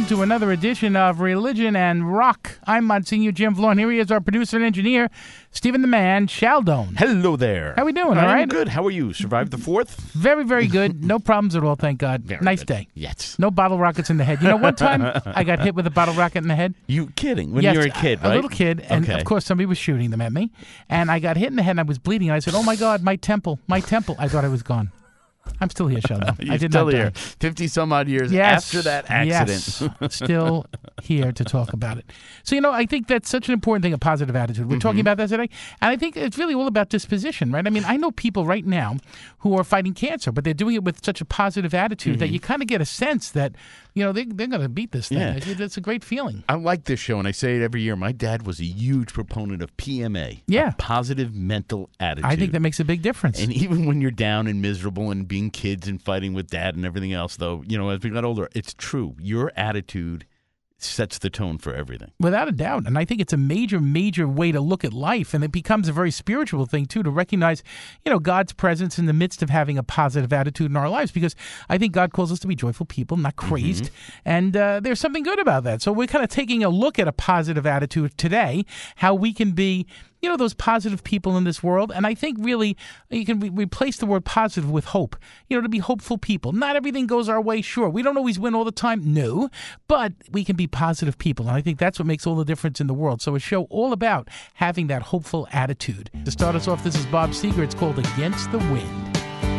to another edition of Religion and Rock. I'm Monsignor Jim Vlone. Here he is, our producer and engineer, Stephen the Man Chaldone. Hello there. How we doing, all right? I'm good. How are you? Survived the 4th? Very, very good. No problems at all, thank God. Very nice good. day. Yes. No bottle rockets in the head. You know, one time I got hit with a bottle rocket in the head. You kidding? When Yes, you were a kid, right? A little kid, and Okay. of course somebody was shooting them at me, and I got hit in the head and I was bleeding, and I said, oh my God, my temple. I thought I was gone. I'm still here, Sheldon. You're I did still not here. die. 50-some-odd years Yes, after that accident. Yes, still here to talk about it. So, you know, I think that's such an important thing, a positive attitude. We're talking about that today, and I think it's really all about disposition, right? I mean, I know people right now who are fighting cancer, but they're doing it with such a positive attitude that you kind of get a sense that, you know, they're going to beat this thing. Yeah. It's a great feeling. I like this show, and I say it every year. My dad was a huge proponent of PMA. Yeah. A positive mental attitude. I think that makes a big difference. And even when you're down and miserable and being kids and fighting with dad and everything else, though, you know, as we got older, it's true. Your attitude sets the tone for everything. Without a doubt. And I think it's a major, major way to look at life. And it becomes a very spiritual thing, too, to recognize, you know, God's presence in the midst of having a positive attitude in our lives. Because I think God calls us to be joyful people, not crazed. And there's something good about that. So we're kind of taking a look at a positive attitude today, how we can be, you know, those positive people in this world. And I think really you can replace the word positive with hope, you know, to be hopeful people. Not everything goes our way, sure. We don't always win all the time, no. But we can be positive people. And I think that's what makes all the difference in the world. So a show all about having that hopeful attitude. To start us off, this is Bob Seger. It's called Against the Wind.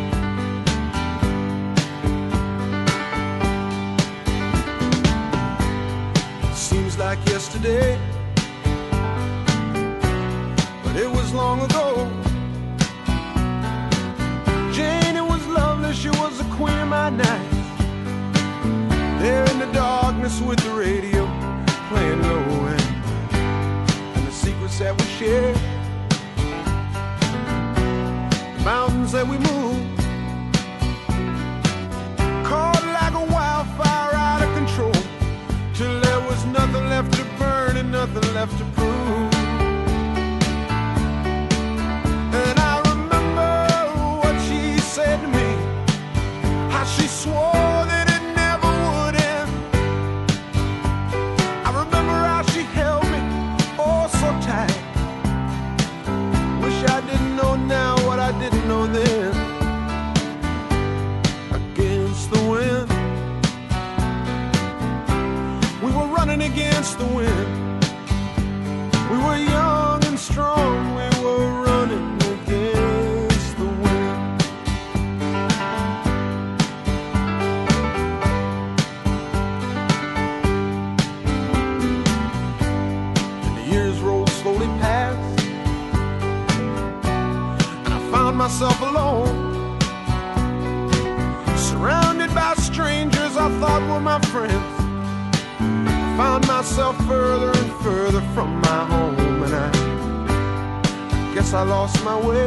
Seems like yesterday, but it was long ago. Jane, it was lovely, she was the queen of my night. There in the darkness with the radio playing low and the secrets that we shared, the mountains that we moved, caught like a wildfire out of control, till there was nothing left to burn and nothing left to prove. And I remember what she said to me, how she swore that it never would end. I remember how she held me oh so tight. Wish I didn't know now what I didn't know then. Against the wind, we were running against the wind. We were young and strong, we were running against the wind. And the years rolled slowly past, and I found myself alone, surrounded by strangers I thought were my friends. Found myself further and further from my home, and I guess I lost my way.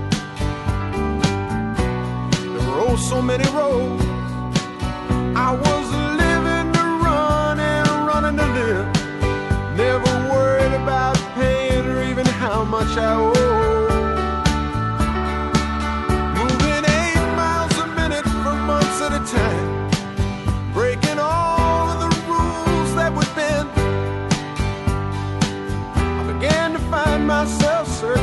There were oh so many roads. I was living to run and running to live, never worried about paying or even how much I owe. Moving 8 miles a minute for months at a time, breaking all of the rules that would bend. I began to find myself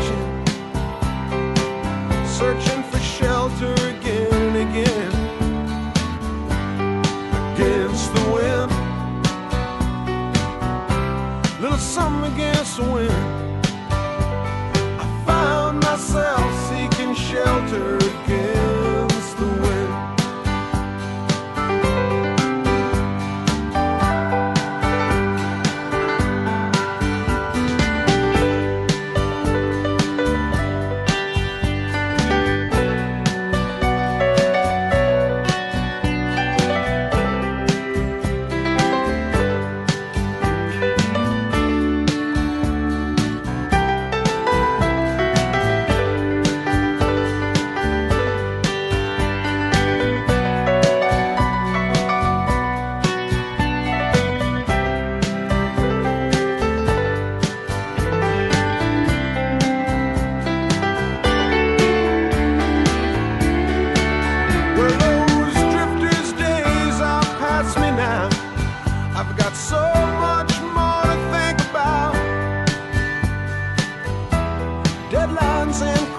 searching for shelter again and again. Against the wind, little something against the wind. I found myself seeking shelter against the wind.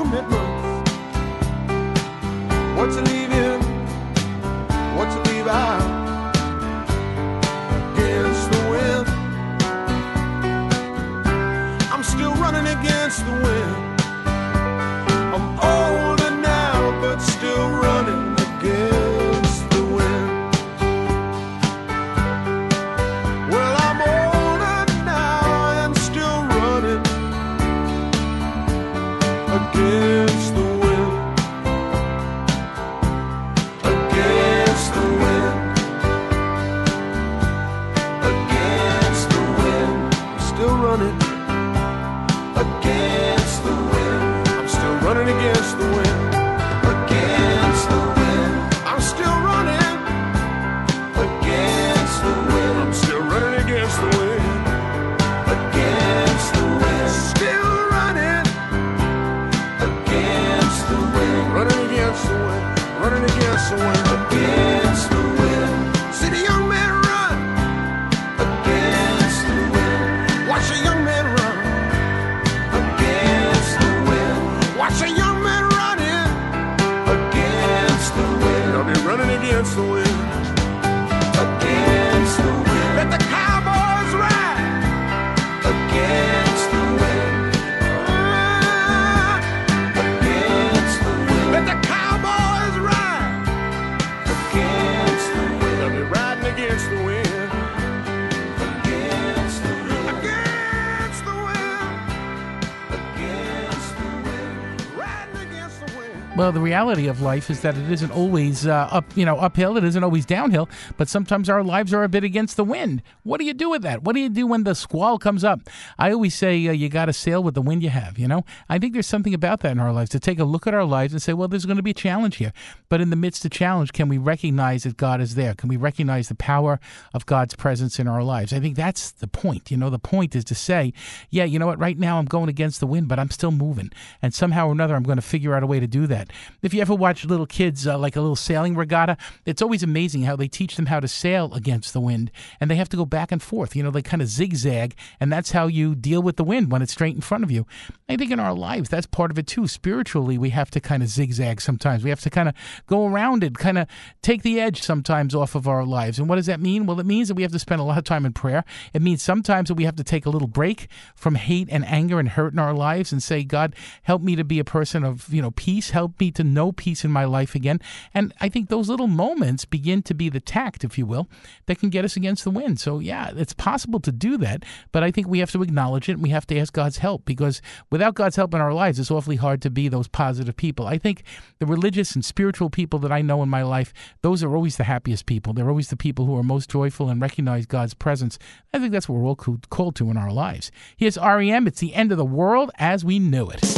commitments. What to leave in, what to leave out. Against the wind, I'm still running against the wind. I'm older now, but still running against the wind. Well, I'm older now and still running against the wind. Against the wind. Against the wind. I'm still running against the wind. I'm still running against the wind. Against the wind. I'm still running against the wind. I'm still running against the wind. Against the wind. Still running against the wind. Running against the wind. Running against the wind. Against the wind. See the young man run against the wind. Watch a young man run against the wind. Watch a young man running against the wind. I'll be running against the wind. Against the wind. Let the cowboys ride against the wind. Against the wind. Let the cowboys ride against the wind. I'll be riding against the wind. Against the wind. Against the wind. Against the wind. Riding against the wind. Well, the reality of life is that it isn't always uphill. It isn't always downhill, but sometimes our lives are a bit against the wind. What do you do with that? What do you do when the squall comes up? I always say you got to sail with the wind you have, you know? I think there's something about that in our lives, to take a look at our lives and say, well, there's going to be a challenge here. But in the midst of challenge, can we recognize that God is there? Can we recognize the power of God's presence in our lives? I think that's the point. You know, the point is to say, yeah, you know what? Right now I'm going against the wind, but I'm still moving. And somehow or another, I'm going to figure out a way to do that. If you ever watch little kids, like a little sailing regatta, it's always amazing how they teach them how to sail against the wind, and they have to go back and forth. You know, they kind of zigzag, and that's how you deal with the wind when it's straight in front of you. I think in our lives, that's part of it too. Spiritually, we have to kind of zigzag sometimes. We have to kind of go around it, kind of take the edge sometimes off of our lives. And what does that mean? Well, it means that we have to spend a lot of time in prayer. It means sometimes that we have to take a little break from hate and anger and hurt in our lives and say, God, help me to be a person of, peace. Help me to know peace in my life again. And I think those little moments begin to be the tact, if you will, that can get us against the wind. So yeah, it's possible to do that, but I think we have to acknowledge it and we have to ask God's help, because without God's help in our lives, it's awfully hard to be those positive people. I think the religious and spiritual people that I know in my life, those are always the happiest people. They're always the people who are most joyful and recognize God's presence. I think that's what we're all called to in our lives. Here's REM. It's the end of the world as we knew it.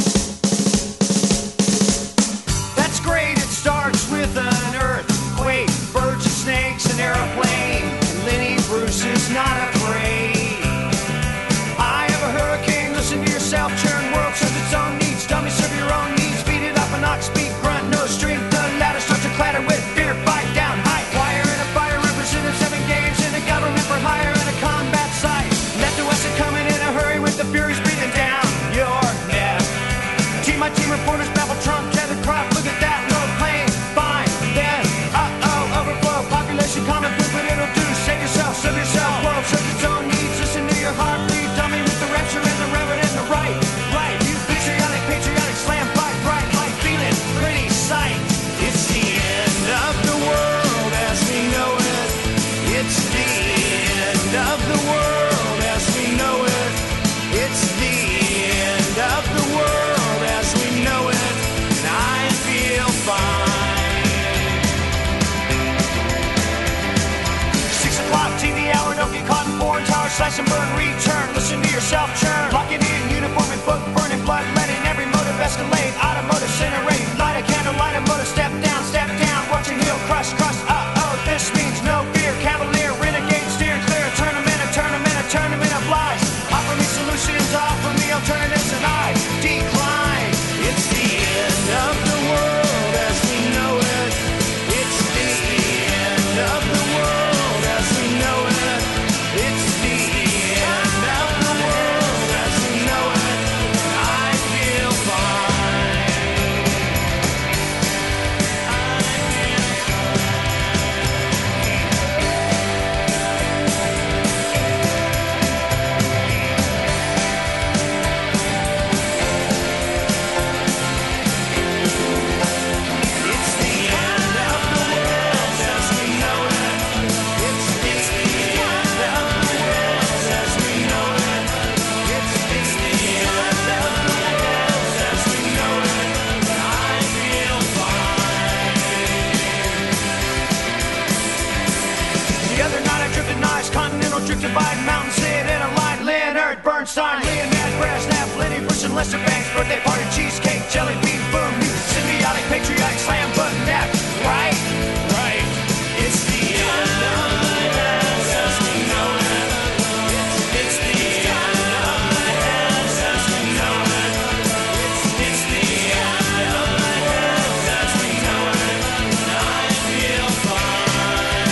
That's great. It starts with an earthquake, birds and snakes, an airplane, and Lenny Bruce is not afraid. I have a hurricane. Listen to yourself. Churn world serves its own needs. Dummy serve your own needs. Beat it up and not speak. Grunt, no strength. The ladder starts to clatter with fear. Fight down, high wire and a fire. Represented 7 games in a government for hire and a combat site. Left to west and coming in a hurry with the furies breathing down your neck. My team reporters babble Trump, tethered crop. Look at that low plane. Fine, then, overflow. Population common food, but it'll do. Save yourself, serve yourself. World serves its own needs. Listen to your heartbeat. Dummy with the rapture and the reverend and the right. Right, you patriotic, slam, fight, bright, light, feeling, pretty sight. It's the end of the world as we know it. It's the end of the world as we know it. It's the end of the world as we know it, and I feel fine. 6 o'clock, TV hour, don't get caught in foreign towers, slash and burn, return, listen to yourself churn. Lock it in, uniform and book, burning blood, letting every motive escalate. Automotive, incinerate, light a candle, light a motor, step down, watch your heel crush, this means no fear, cavalier, renegade, steering clear, a tournament of lies. Offer me solutions, offer me alternatives, and I decline. It's the end of the world as we know it. It's the end of the world as we know it. It's the end of the world Einstein, Leonard, Brezhnev, Lenny Bruce, and Lester Banks. Birthday party, cheesecake, jelly bean, boom. You symbiotic, patriotic, slam button, that right? Right. It's the end of the world as we know it. It's the end of the world as we know it. It's the end of the world as we know it. I feel fine.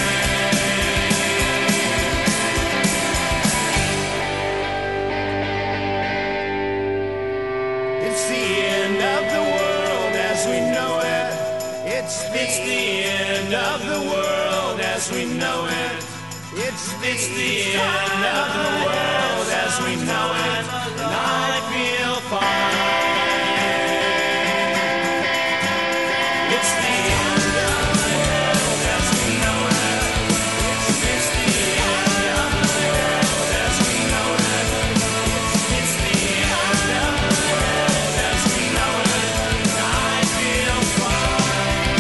It's the end of the world as we know it. It's the end of the world as we know it. It's the end of the world as we know it. And I feel fine. It's the end of the world as we know it. It's the end of the world as we know it. It's the end of the world as we know it. And I feel fine.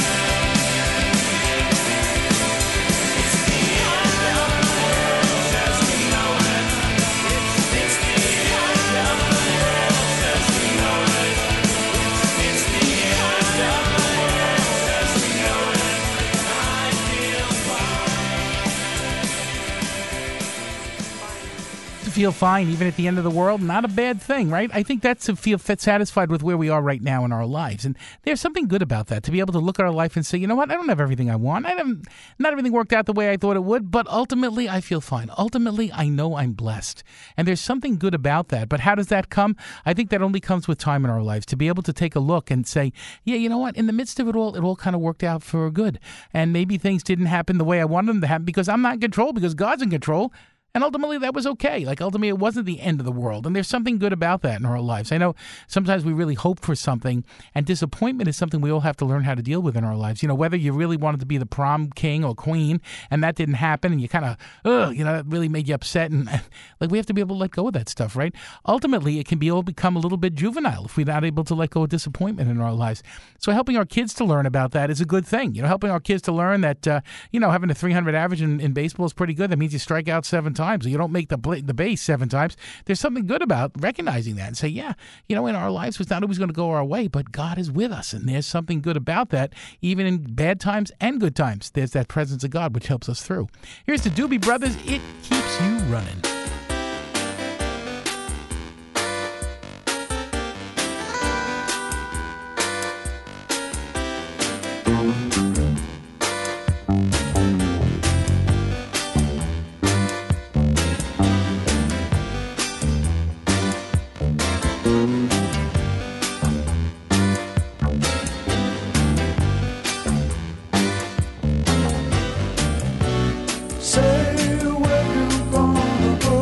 It's the end of the world as we know it. It's the end of the world as we know it. It's the end of the world as we know it. I feel fine. To feel fine even at the end of the world, not a bad thing, right? I think that's to feel satisfied with where we are right now in our lives. And there's something good about that, to be able to look at our life and say, you know what, I don't have everything I want. Not everything worked out the way I thought it would, but ultimately I feel fine. Ultimately, I know I'm blessed. And there's something good about that. But how does that come? I think that only comes with time in our lives, to be able to take a look and say, yeah, you know what, in the midst of it all kind of worked out for good. And maybe things didn't happen the way I wanted them to happen because I'm not in control, because God's in control. And ultimately, that was okay. Like, ultimately, it wasn't the end of the world. And there's something good about that in our lives. I know sometimes we really hope for something, and disappointment is something we all have to learn how to deal with in our lives. You know, whether you really wanted to be the prom king or queen, and that didn't happen, and you kind of, that really made you upset. And, like, we have to be able to let go of that stuff, right? Ultimately, it can all become a little bit juvenile if we're not able to let go of disappointment in our lives. So helping our kids to learn about that is a good thing. You know, helping our kids to learn that, having a 300 average in baseball is pretty good. That means you strike out 7 times. You don't make the base 7 times. There's something good about recognizing that and say, yeah, in our lives it's not always going to go our way, but God is with us, and there's something good about that. Even in bad times and good times, there's that presence of God which helps us through. Here's the Doobie Brothers. It keeps you running. Say where you gonna go.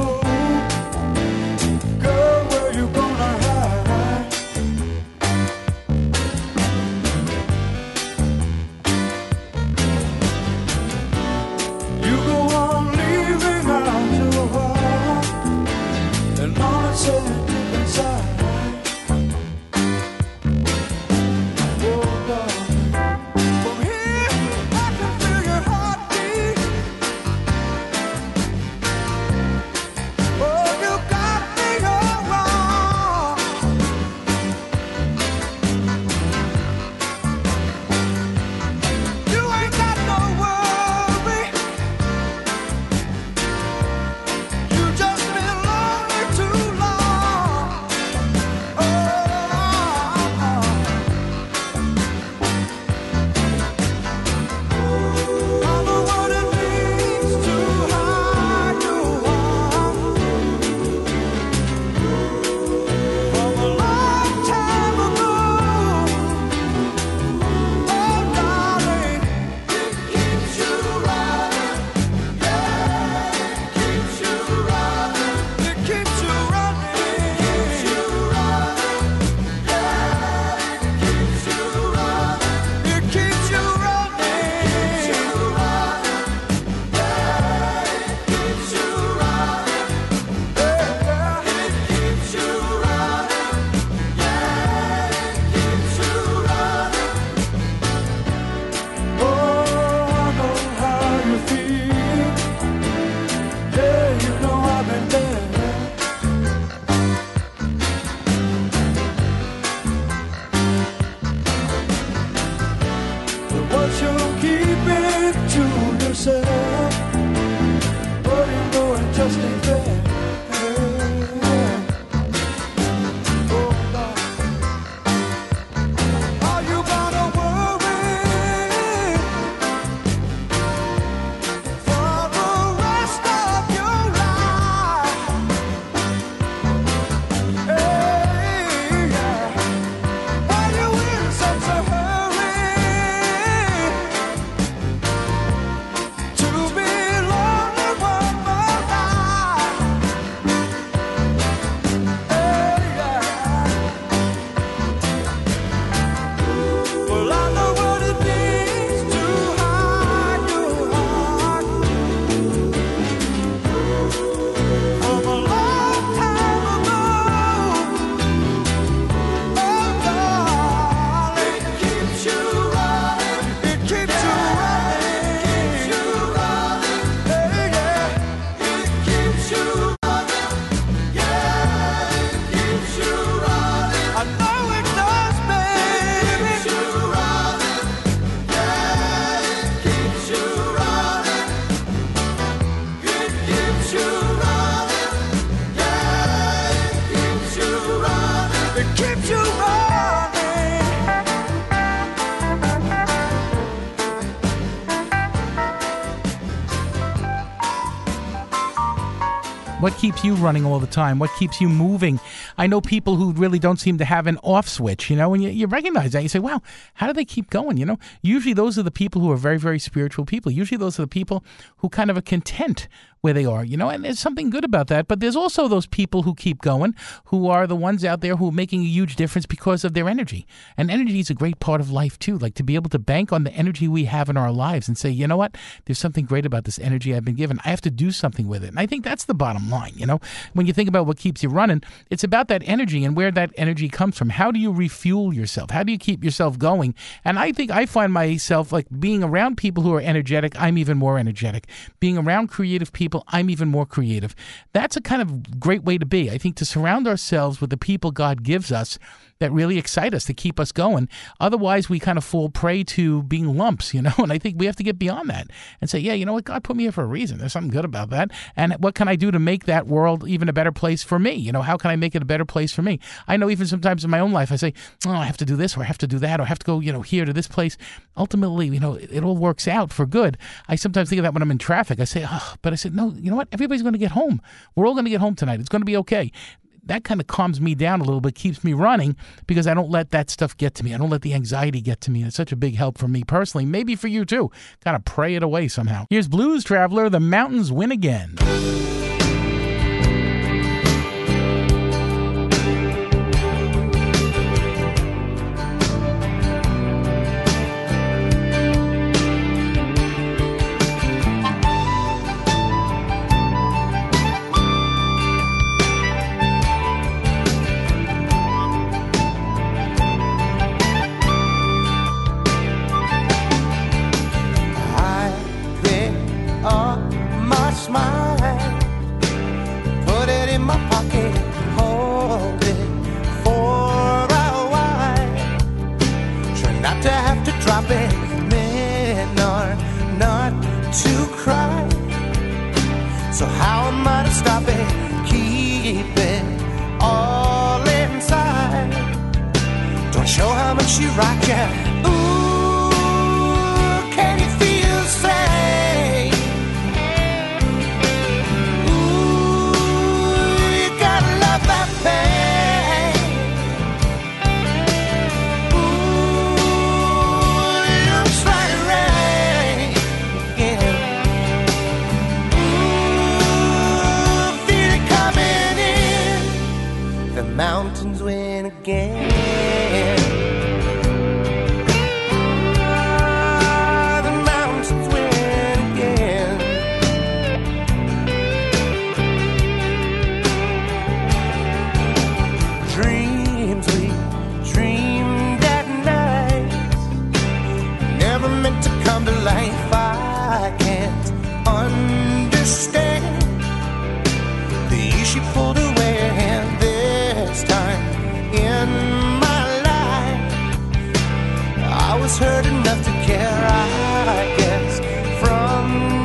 yourself, but you know it just ain't fair. Oh, Lord. Are you gonna worry for the rest of your life? Hey, yeah. Are you in such a hurry to be lonely one more night? Hey, yeah. Well, I know what it means to hide your heart from a long time ago. Oh, darling, it keeps you running. It keeps you running. It keeps you running. Hey, yeah. It keeps you running. Yeah, it keeps you running. I know it does, baby. It keeps you running. Yeah, it keeps you running. It keeps you running. Yeah, it keeps you running. It keeps you running. What keeps you running all the time? What keeps you moving? I know people who really don't seem to have an off switch, you know, and you recognize that. You say, wow, how do they keep going, you know? Usually those are the people who are very, very spiritual people. Usually those are the people who kind of are content where they are, you know, and there's something good about that. But there's also those people who keep going, who are the ones out there who are making a huge difference because of their energy. And energy is a great part of life, too. Like to be able to bank on the energy we have in our lives and say, you know what, there's something great about this energy I've been given. I have to do something with it. And I think that's the bottom line, you know. When you think about what keeps you running, it's about that energy and where that energy comes from. How do you refuel yourself? How do you keep yourself going? And I think I find myself like being around people who are energetic, I'm even more energetic. Being around creative people, I'm even more creative. That's a kind of great way to be. I think to surround ourselves with the people God gives us that really excite us, to keep us going. Otherwise, we kind of fall prey to being lumps, you know, and I think we have to get beyond that and say, yeah, you know what, God put me here for a reason. There's something good about that. And what can I do to make that world even a better place for me? You know, how can I make it a better place for me? I know even sometimes in my own life, I say, oh, I have to do this or I have to do that or I have to go, you know, here to this place. Ultimately, you know, it all works out for good. I sometimes think of that when I'm in traffic. I say, oh, but I said, no, you know what? Everybody's going to get home. We're all going to get home tonight. It's going to be okay. That kind of calms me down a little bit, keeps me running because I don't let that stuff get to me. I don't let the anxiety get to me. It's such a big help for me personally, maybe for you too. Got to pray it away somehow. Here's Blues Traveler, The Mountains Win Again. So how am I to stop it? Keep it all inside. Don't show how much you rock ya. Ooh, can you feel the same? Ooh, you gotta love that pain. Ooh, it looks like rain. Yeah. The mountains win again. The mountains win again. Dreams we dreamed at night never meant to come to life. I can't understand the years she pulled away and this time in my life I was hurt enough to care, I guess, from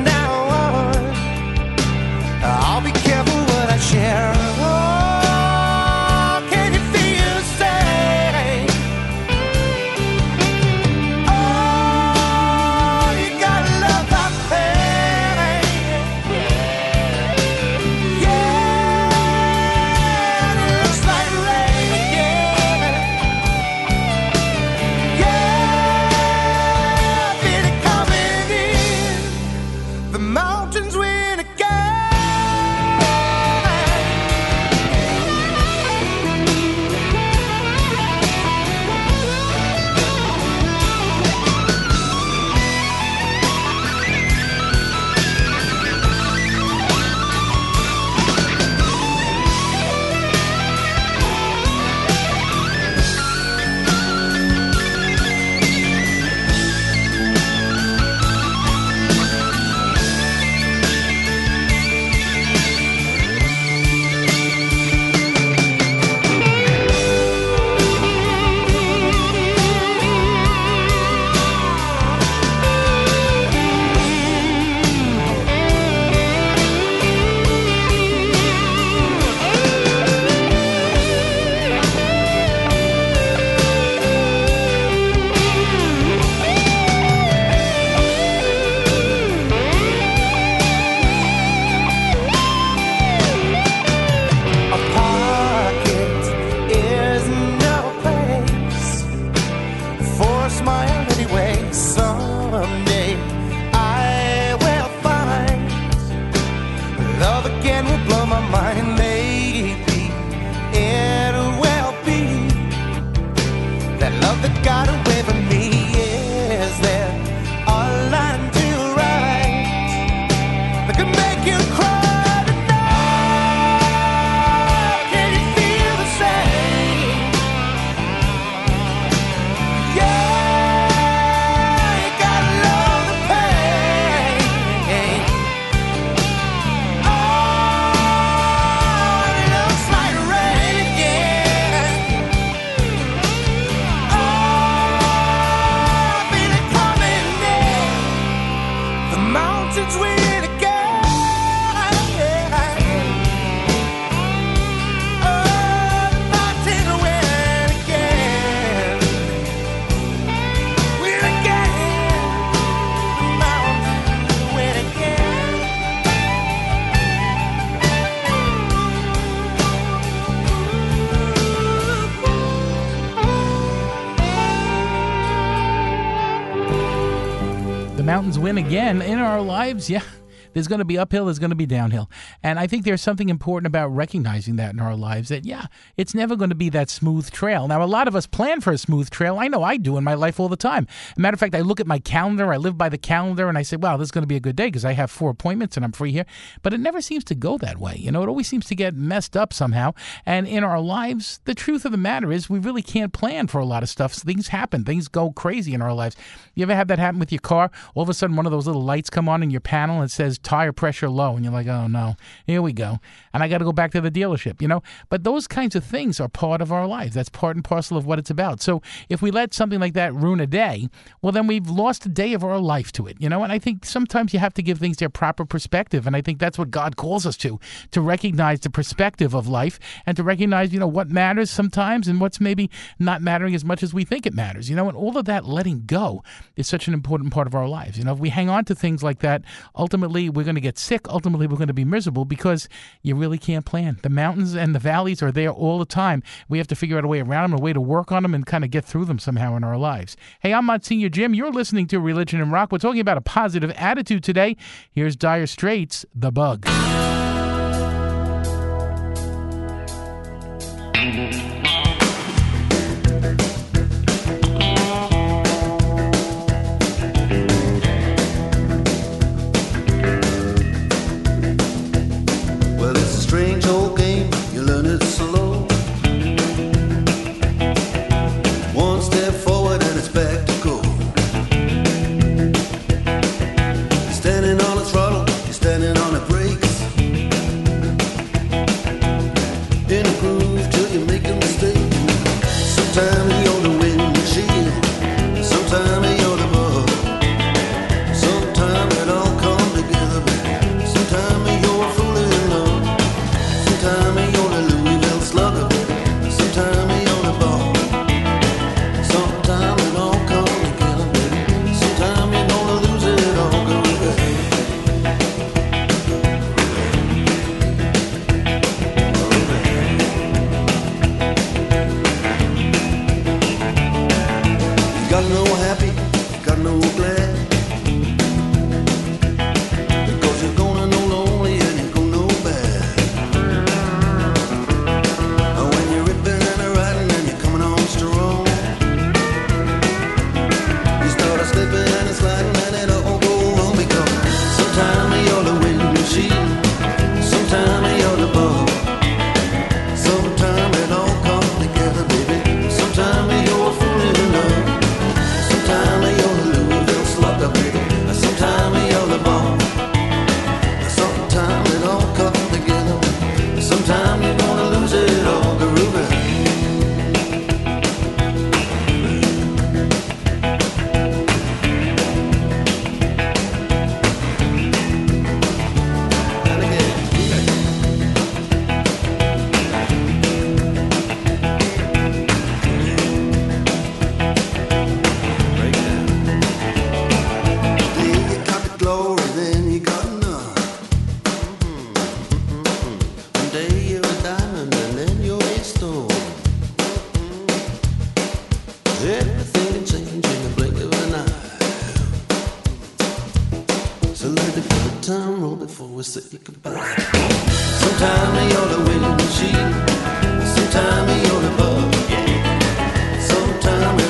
that love that got away from me. Is there a line to write that could make you cry tonight? Can you feel the same? Yeah, you gotta love the pain. Oh, it looks like rain again. Oh, I feel it coming in. The mountains win again. Oh, the mountains win again. Win again. The mountains win again. The mountains win again in our lives. Yeah. There's going to be uphill, there's going to be downhill. And I think there's something important about recognizing that in our lives, that, yeah, it's never going to be that smooth trail. Now, a lot of us plan for a smooth trail. I know I do in my life all the time. As a matter of fact, I look at my calendar, I live by the calendar, and I say, wow, this is going to be a good day because I have 4 appointments and I'm free here. But it never seems to go that way. You know, it always seems to get messed up somehow. And in our lives, the truth of the matter is we really can't plan for a lot of stuff. So things happen. Things go crazy in our lives. You ever have that happen with your car? All of a sudden, one of those little lights come on in your panel and it says tire pressure low, and you're like, oh no, here we go, and I got to go back to the dealership, you know. But those kinds of things are part of our life. That's part and parcel of what it's about. So if we let something like that ruin a day, well, then we've lost a day of our life to it, you know. And I think sometimes you have to give things their proper perspective, and I think that's what God calls us to recognize the perspective of life and to recognize, you know, what matters sometimes and what's maybe not mattering as much as we think it matters, you know. And all of that letting go is such an important part of our lives. You know, if we hang on to things like that, ultimately we're going to get sick. Ultimately, we're going to be miserable because you really can't plan. The mountains and the valleys are there all the time. We have to figure out a way around them, a way to work on them, and kind of get through them somehow in our lives. Hey, I'm Monsignor Jim. You're listening to Religion and Rock. We're talking about a positive attitude today. Here's Dire Straits, The Bug. Well, it's a strange old game, you learn it slow. One step forward and it's back to go. You're standing on the throttle, you're standing on the brakes. In a groove till you make a mistake. Sometimes you're the windshield, sometimes you're the bug. Sometimes it all comes together, baby. Sometimes you're fooling in love. Sometimes you're the Louisville Slugger, baby. Sometimes you're the ball. Sometimes it all comes together, baby. Sometimes you're gonna lose it all, girl. You gotta know happy, you gotta know glad. Because you're gonna know lonely and you're gonna know bad. And when you're ripping and you're riding and you're coming on strong, you start a slipping and a sliding and it all go wrong. Because sometimes you're the windshield, sometimes you're the bug. Sometimes it all comes together, baby. Sometimes you're fooling in love. Sometimes you're the Louisville Slugger, baby. Sometimes you're the ball. Sometimes it all comes together. Sometimes you're gonna lose it all, groovy. And again. Break it down. Then you got the glory, then you got none. One day you're a diamond and then you're a stone. Everything can change in the blink of an eye. So let the good time roll before we say goodbye. Sometimes you're the windshield, sometimes you're the bug. Sometimes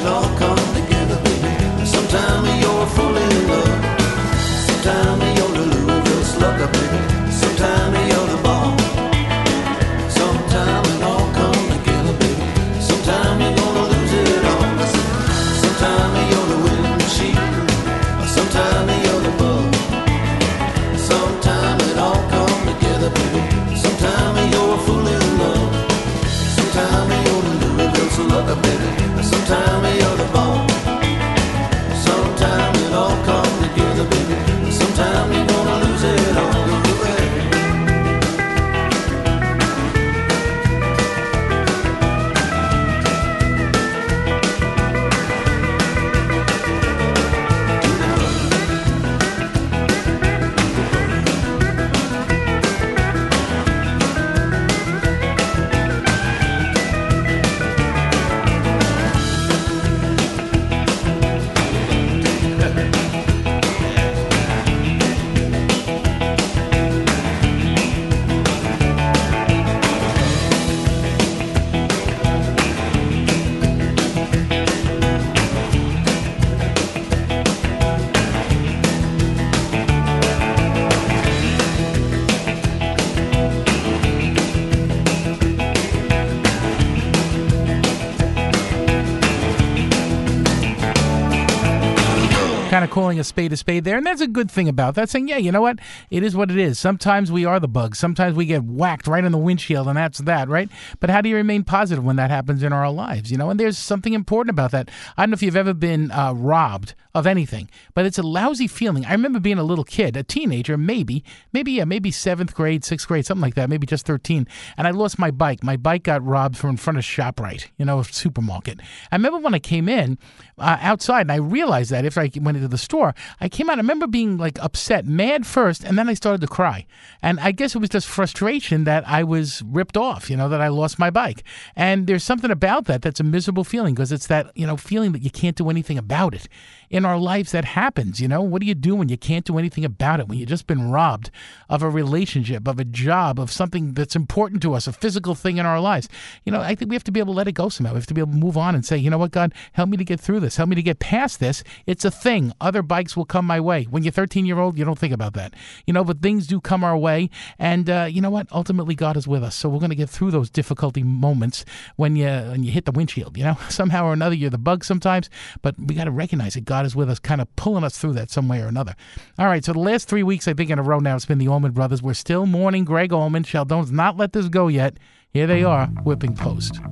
kind of calling a spade there. And that's a good thing about that, saying, yeah, you know what? It is what it is. Sometimes we are the bugs. Sometimes we get whacked right on the windshield, and that's that, right? But how do you remain positive when that happens in our lives, you know? And there's something important about that. I don't know if you've ever been robbed of anything, but it's a lousy feeling. I remember being a little kid, a teenager, maybe 7th grade, 6th grade, something like that, maybe just 13, and I lost my bike. My bike got robbed from in front of ShopRite, you know, a supermarket. I remember when I came in outside, and I realized that after I went into the store, I came out, I remember being like upset, mad first, and then I started to cry. And I guess it was just frustration that I was ripped off, you know, that I lost my bike. And there's something about that that's a miserable feeling, because it's that, you know, feeling that you can't do anything about it. In our lives, that happens, you know? What do you do when you can't do anything about it, when you've just been robbed of a relationship, of a job, of something that's important to us, a physical thing in our lives? You know, I think we have to be able to let it go somehow. We have to be able to move on and say, you know what, God, help me to get through this. Help me to get past this. It's a thing. Other bikes will come my way. When you're 13-year-old, you don't think about that. You know, but things do come our way. And you know what? Ultimately, God is with us. So we're going to get through those difficulty moments when you hit the windshield, you know? Somehow or another, you're the bug sometimes, but we got to recognize that God is with us, kind of pulling us through that some way or another. All right, so the last 3 weeks, I think in a row now, it's been the Allman Brothers. We're still mourning Greg Allman. Sheldon's not let this go yet. Here they are, Whipping Post.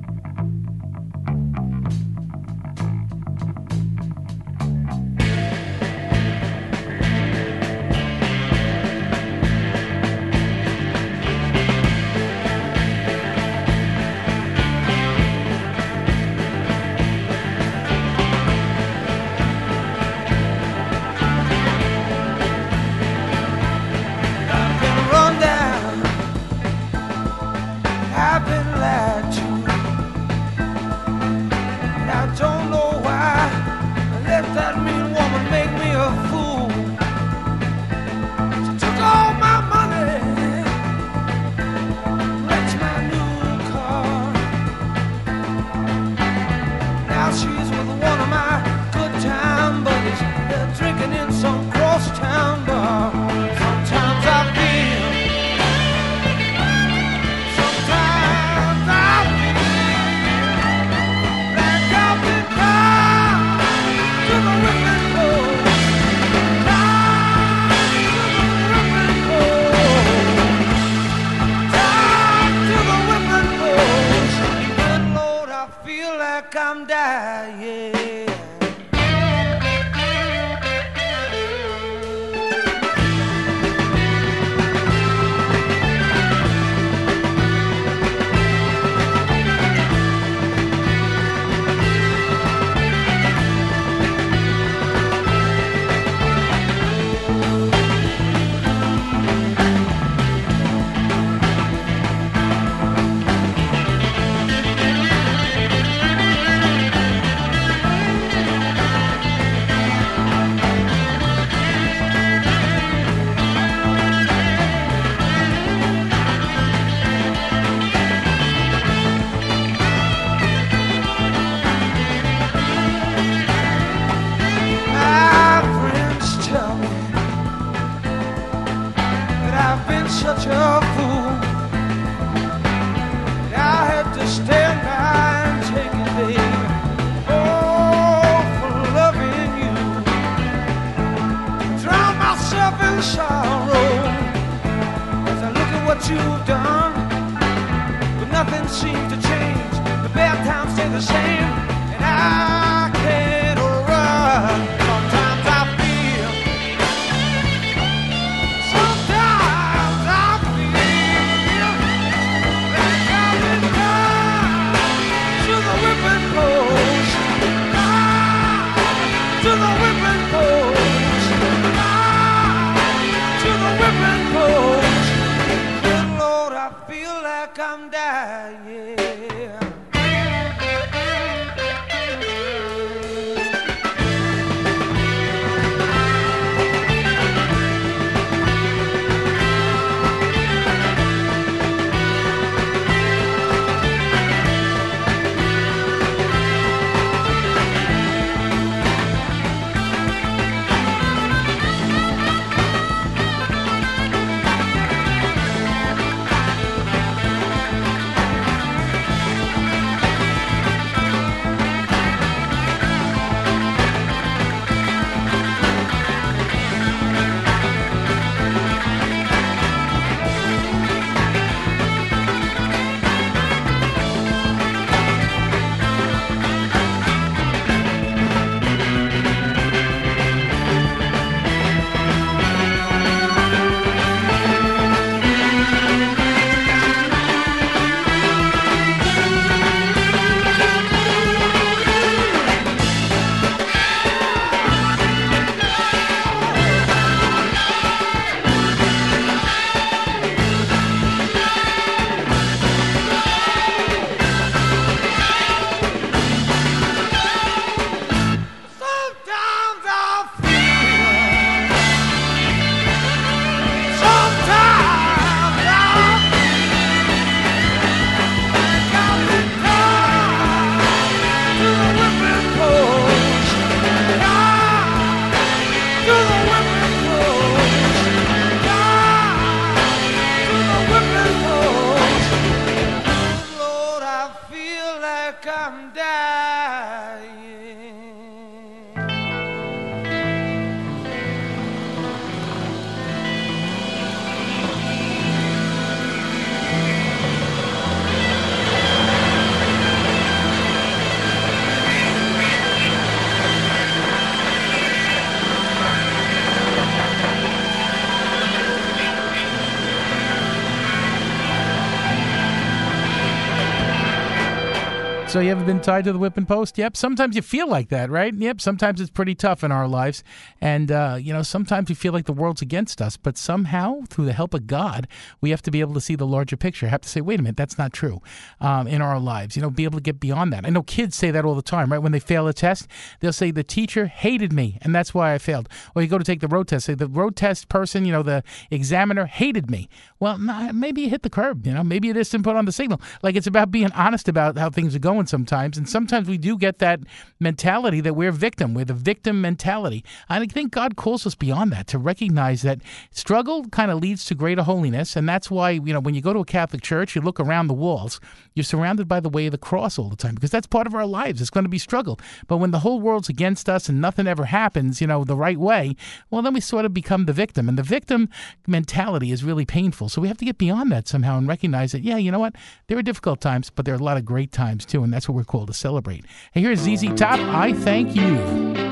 I'm dying. Such a fool that I had to stand by and take it, baby. Oh, for loving you, drown myself in sorrow as I look at what you've done. But nothing seems to change. The bad times stay the same, and I can't run. Sometimes I feel. I'm dying. So you ever been tied to the whipping post? Yep. Sometimes you feel like that, right? Yep. Sometimes it's pretty tough in our lives. And, sometimes we feel like the world's against us. But somehow, through the help of God, we have to be able to see the larger picture. Have to say, wait a minute, that's not true in our lives. Be able to get beyond that. I know kids say that all the time, right? When they fail a test, they'll say, the teacher hated me, and that's why I failed. Or you go to take the road test, say, the road test person, the examiner hated me. Well, maybe you hit the curb, Maybe it is to put on the signal. Like, it's about being honest about how things are going sometimes. And sometimes we do get that mentality that we're a victim. We're the victim mentality. I think God calls us beyond that, to recognize that struggle kind of leads to greater holiness. And that's why, when you go to a Catholic church, you look around the walls, you're surrounded by the way of the cross all the time, because that's part of our lives. It's going to be struggle. But when the whole world's against us and nothing ever happens, the right way, well, then we sort of become the victim. And the victim mentality is really painful. So we have to get beyond that somehow and recognize that, you know what? There are difficult times, but there are a lot of great times too. And that's what we're called to celebrate. Hey, here's ZZ Top. I Thank You.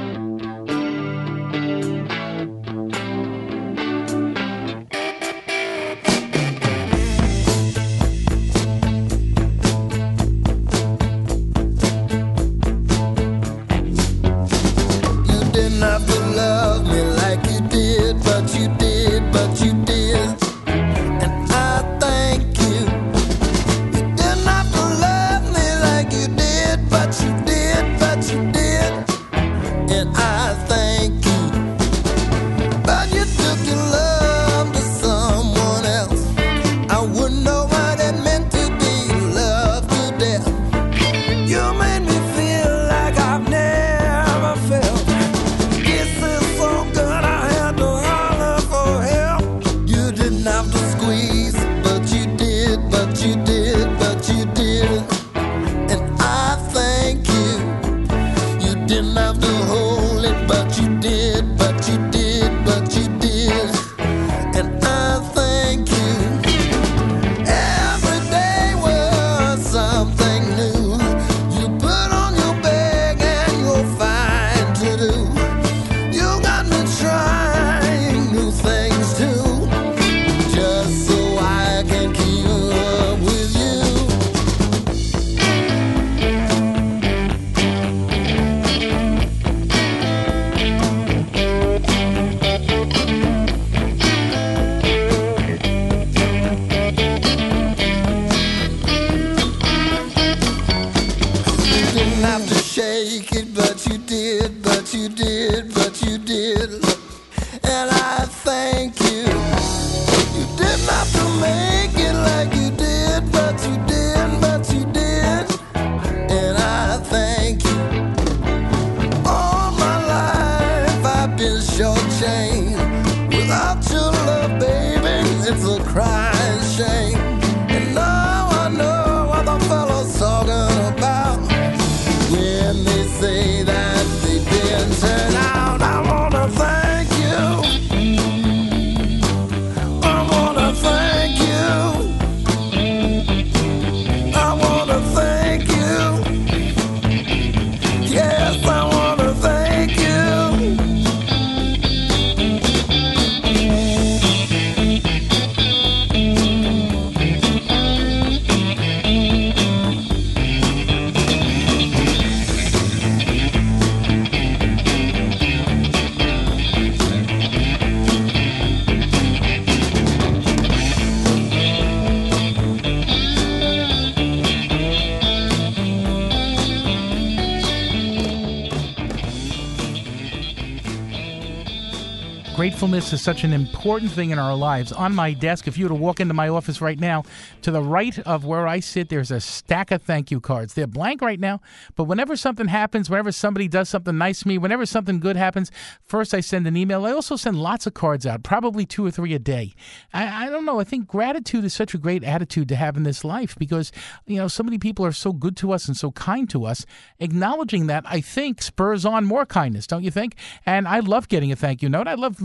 Gratefulness is such an important thing in our lives. On my desk, if you were to walk into my office right now, to the right of where I sit, there's a stack of thank you cards. They're blank right now, but whenever something happens, whenever somebody does something nice to me, whenever something good happens, first I send an email. I also send lots of cards out, probably 2 or 3 a day. I don't know. I think gratitude is such a great attitude to have in this life because, so many people are so good to us and so kind to us. Acknowledging that, I think, spurs on more kindness, don't you think? And I love getting a thank you note. I love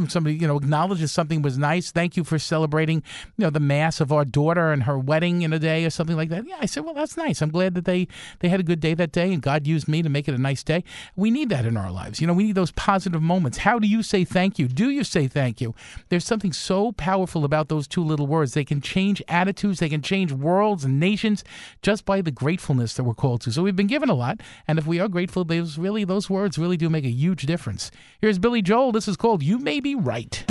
when somebody, acknowledges something was nice. Thank you for celebrating, the mass of our daughter and her wedding in a day or something like that. Yeah, I said, well, that's nice. I'm glad that they had a good day that day and God used me to make it a nice day. We need that in our lives. We need those positive moments. How do you say thank you? Do you say thank you? There's something so powerful about those two little words. They can change attitudes. They can change worlds and nations just by the gratefulness that we're called to. So we've been given a lot. And if we are grateful, those words really do make a huge difference. Here's Billy Joel. This is called You May Be Right.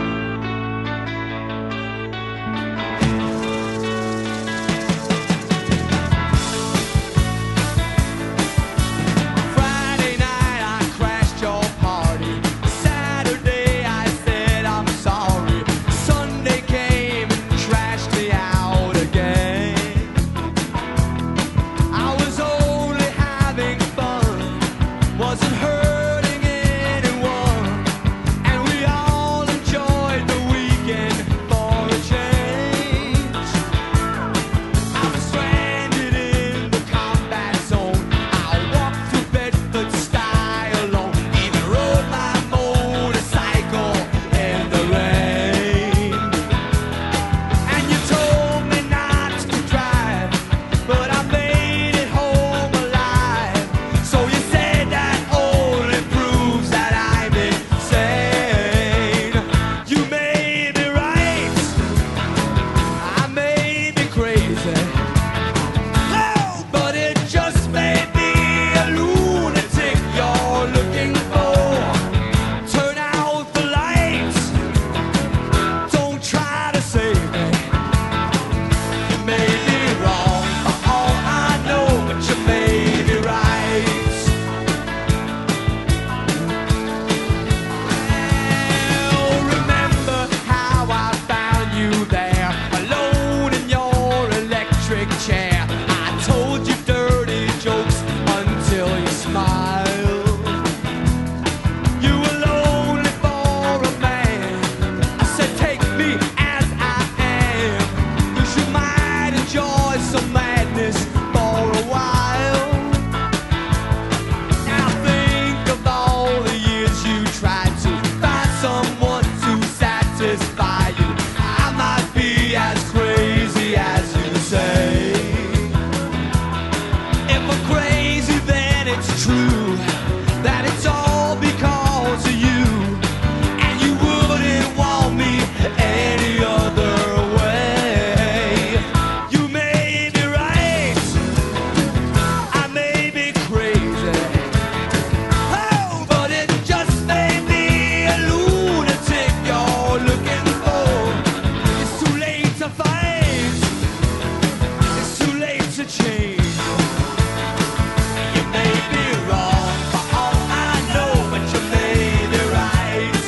Wasn't hurting anyone, and we all enjoyed the weekend for a change. I was stranded in the combat zone. I walked through Bedford style alone, even rode my motorcycle in the rain. And you told me not to drive, but I made it home alive. So you said that only proves that I'm insane. You may be right, I may be crazy, oh, but it just may be a lunatic you're looking for. Turn out the lights, don't try to save me. You may be wrong for all I know, but you may be right. Well, remember how I found you there, alone in your electric chair. I told you dirty jokes until you smiled. You were lonely for a man. I said, take me as I am, 'cause you might enjoy some madness for a while. Now think of all the years you tried to find someone to satisfy you. I might be as crazy as you say. If I'm crazy, then it's true that it's all because of you, and you wouldn't want me any other way. You may be right, I may be crazy, oh, but it just may be a lunatic you're looking for. It's too late to fight, it's too late to change. You may be wrong for all I know, but you may be right.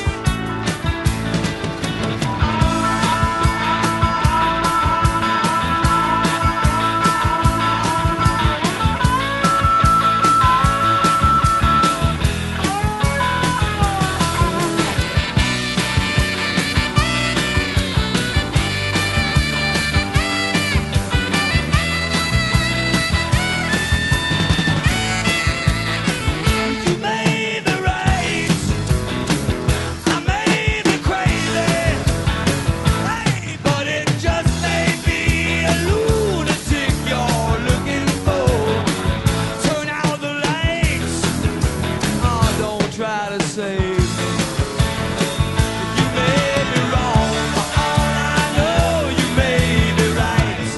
You may be right, I may be crazy, hey, but it just may be a lunatic you're looking for. Turn out the lights, oh, don't try to save me. You may be wrong for all I know, you may be right.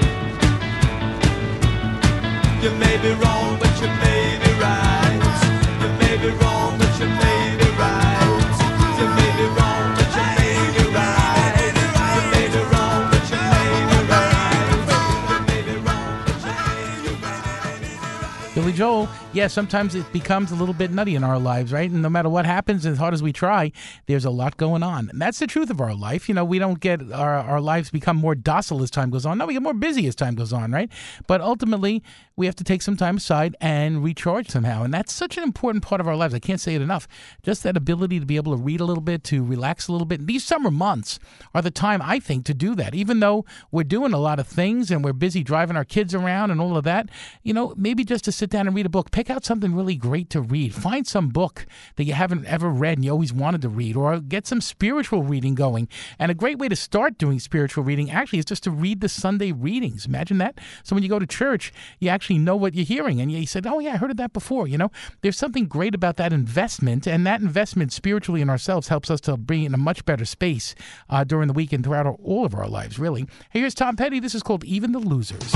You may be wrong, but you may be right. You may be wrong, but you may be right. You may be wrong, but you may be right. You may be wrong, but you may be right. You may be wrong, but you may be right. Billy Joel, yeah, sometimes it becomes a little bit nutty in our lives, right? And no matter what happens, as hard as we try, there's a lot going on. And that's the truth of our life. We don't get our lives become more docile as time goes on. No, we get more busy as time goes on, right? But ultimately, we have to take some time aside and recharge somehow. And that's such an important part of our lives. I can't say it enough. Just that ability to be able to read a little bit, to relax a little bit. And these summer months are the time, I think, to do that. Even though we're doing a lot of things and we're busy driving our kids around and all of that, maybe just to sit down and read a book. Pay pick out something really great to read. Find some book that you haven't ever read and you always wanted to read, or get some spiritual reading going. And a great way to start doing spiritual reading actually is just to read the Sunday readings. Imagine that. So when you go to church, you actually know what you're hearing, and you said, oh yeah, I heard of that before. There's something great about that investment, and that investment spiritually in ourselves helps us to bring in a much better space during the week and throughout all of our lives, really. Hey, here's Tom Petty. This is called Even the Losers.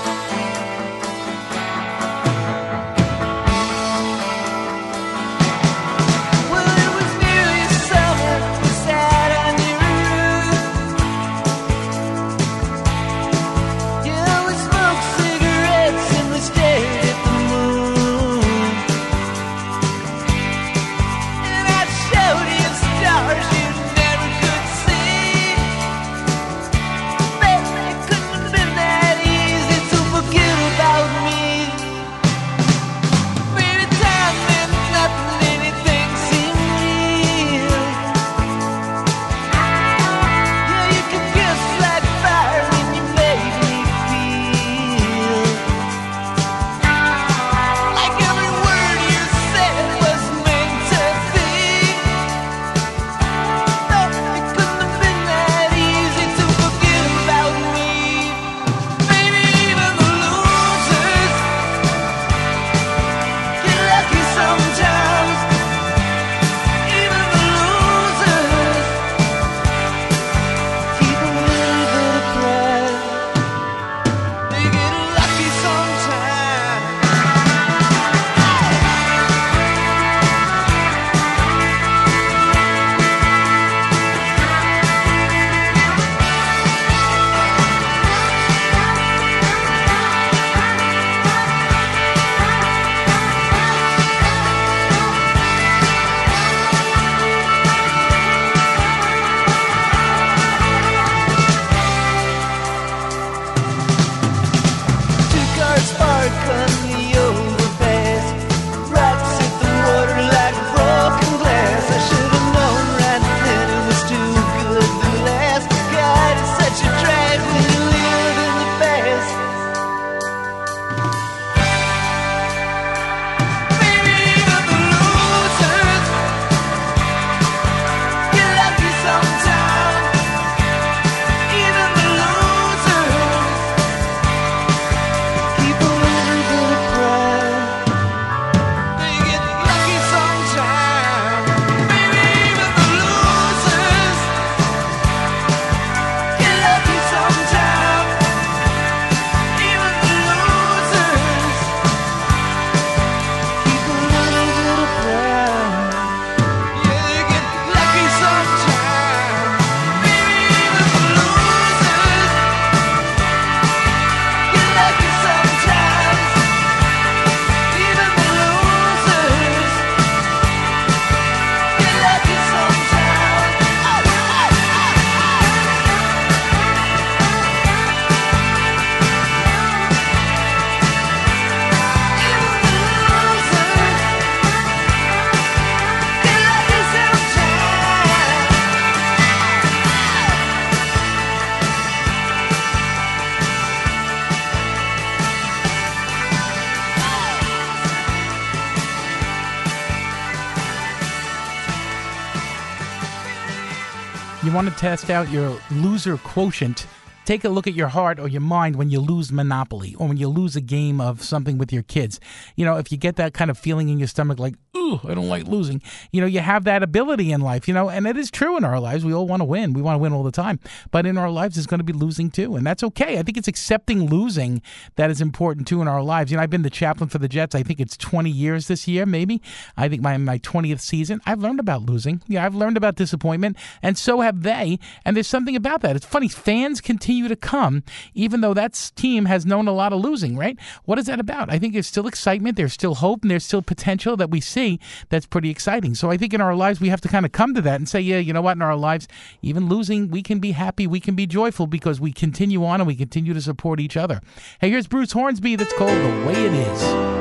You want to test out your loser quotient? Take a look at your heart or your mind when you lose Monopoly or when you lose a game of something with your kids. If you get that kind of feeling in your stomach like, ooh, I don't like losing, you have that ability in life, and it is true in our lives. We all want to win. We want to win all the time. But in our lives, there's going to be losing too, and that's okay. I think it's accepting losing that is important too in our lives. I've been the chaplain for the Jets. I think it's 20 years this year, maybe. I think my 20th season. I've learned about losing. Yeah, I've learned about disappointment, and so have they. And there's something about that. It's funny. Fans continue to come, even though that team has known a lot of losing, right? What is that about? I think there's still excitement, there's still hope, and there's still potential that we see that's pretty exciting. So I think in our lives, we have to kind of come to that and say, yeah, you know what? In our lives, even losing, we can be happy, we can be joyful because we continue on and we continue to support each other. Hey, here's Bruce Hornsby. That's called The Way It Is.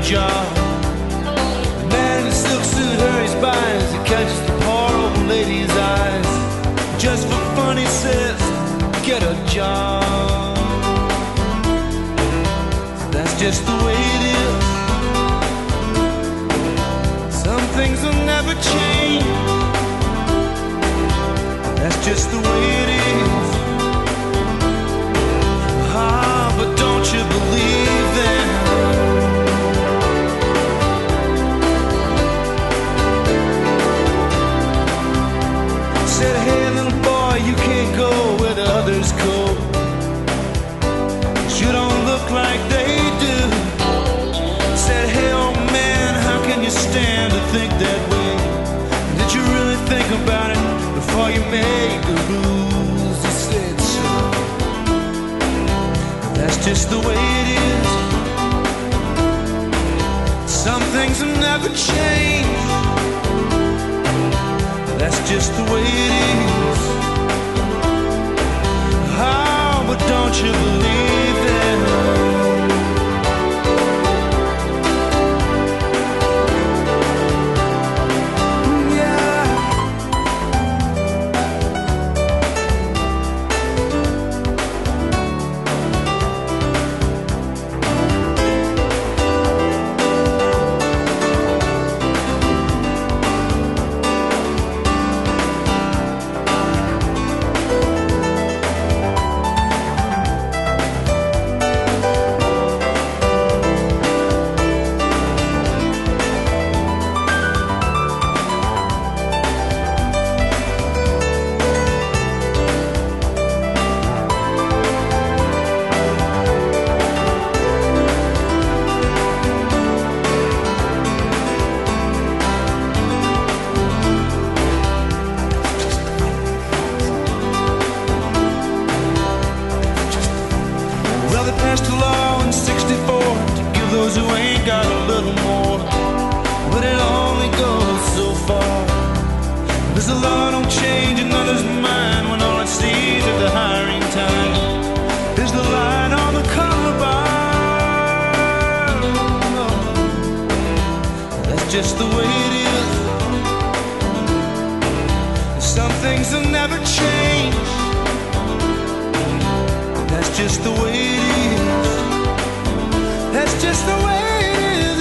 job. The man in the silk suit hurries by as he catches the poor old lady's eyes. Just for fun, he says, get a job. So that's just the way it is. Some things will never change. That's just the way it is. Ah, but don't you believe that? Said, hey little boy, you can't go where the others go. You don't look like they do. Said, hey old man, how can you stand to think that way? Did you really think about it before you made the rules? He said, so that's just the way it is. Some things will never change. That's just the way it is. Oh, but don't you believe that? Passed a law in '64 to give those who ain't got a little more, but it only goes so far. There's a law don't change another's mind when all it sees is the hiring time. There's the line on the color bar. That's just the way it is. Some things will never change. That's just the way it is. That's just the way it is.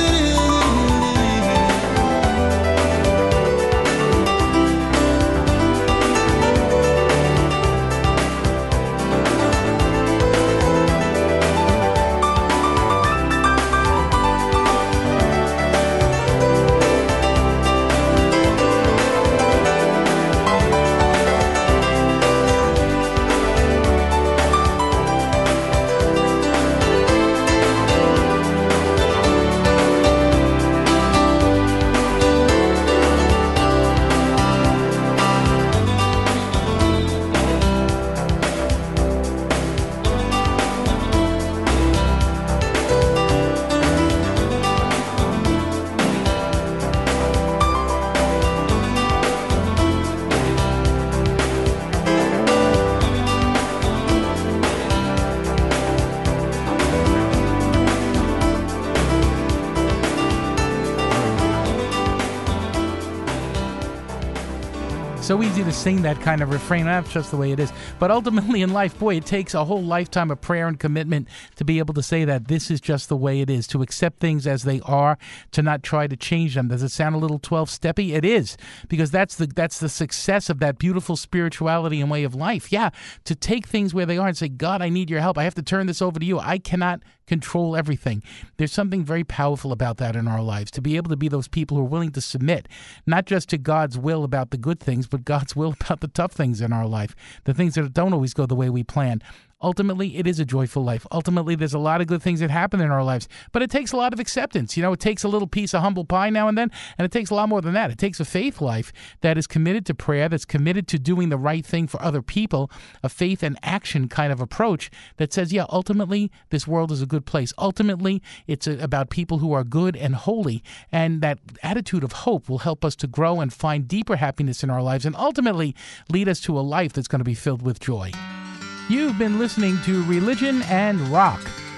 So easy to sing that kind of refrain. That's just the way it is. But ultimately in life, boy, it takes a whole lifetime of prayer and commitment to be able to say that this is just the way it is, to accept things as they are, to not try to change them. Does it sound a little 12-steppy? It is, because that's the success of that beautiful spirituality and way of life. Yeah, to take things where they are and say, God, I need your help. I have to turn this over to you. I cannot control everything. There's something very powerful about that in our lives, to be able to be those people who are willing to submit, not just to God's will about the good things, but God's will about the tough things in our life, the things that don't always go the way we plan. Ultimately, it is a joyful life. Ultimately, there's a lot of good things that happen in our lives, but it takes a lot of acceptance. You know, it takes a little piece of humble pie now and then, and it takes a lot more than that. It takes a faith life that is committed to prayer, that's committed to doing the right thing for other people, a faith and action kind of approach that says, yeah, ultimately, this world is a good place. Ultimately, it's about people who are good and holy, and that attitude of hope will help us to grow and find deeper happiness in our lives, and ultimately lead us to a life that's going to be filled with joy. You've been listening to Religion and Rock.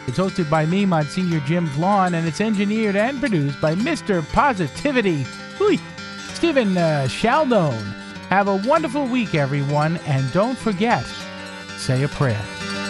It's hosted by me, Monsignor Jim Vaughn, and it's engineered and produced by Mr. Positivity, Stephen Shaldone. Have a wonderful week, everyone, and don't forget, say a prayer.